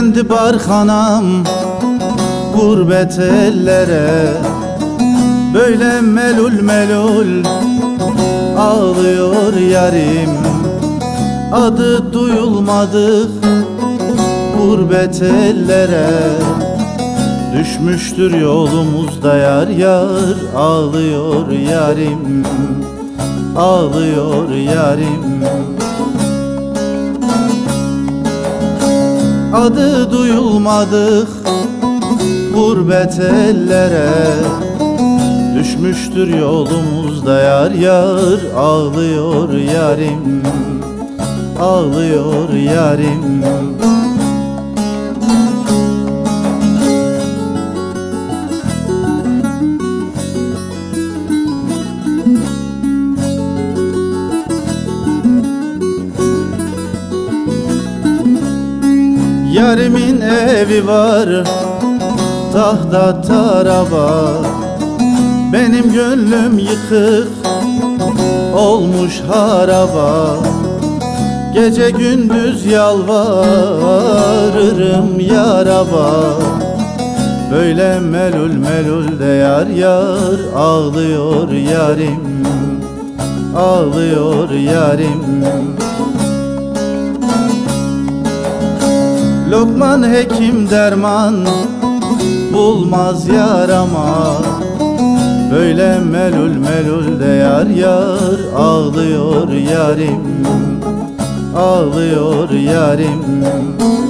Yüklendi barhanam gurbet ellere, böyle melul melul ağlıyor yarim. Adı duyulmadık gurbet ellere, düşmüştür yolumuzda yar yar. Ağlıyor yarim, ağlıyor yarim. Adı duyulmadık gurbet ellere, düşmüştür yolumuzda yar yar. Ağlıyor yarim, ağlıyor yarim. Yarimin evi var tahta taraba, benim gönlüm yıkık olmuş haraba. Gece gündüz yalvarırım yaraba, böyle melul melul de yar yar. Ağlıyor yarim, ağlıyor yarim. Lokman hekim derman bulmaz yarama, böyle melul melul de yar yar. Ağlıyor yarim, ağlıyor yarim.